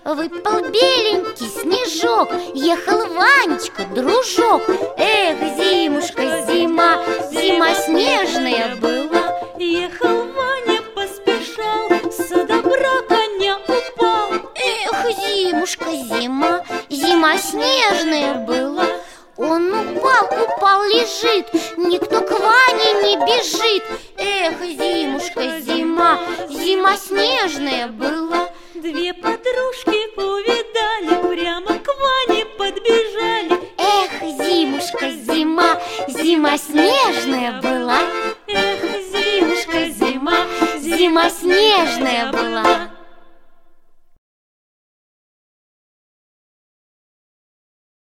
Выпал беленький снежок, ехал Ванечка, дружок. Эх, зимушка, зима, зима снежная была. Ехал Ваня, поспешал, со добра коня упал. Эх, зимушка, зима, зима снежная была. Он упал, лежит, никто к Ване не бежит. Эх, зимушка, зима, зима снежная была. Две подружки увидали, прямо к Ване подбежали. Эх, зимушка, зима, зима снежная была. Эх, зимушка, зима, Зима снежная была.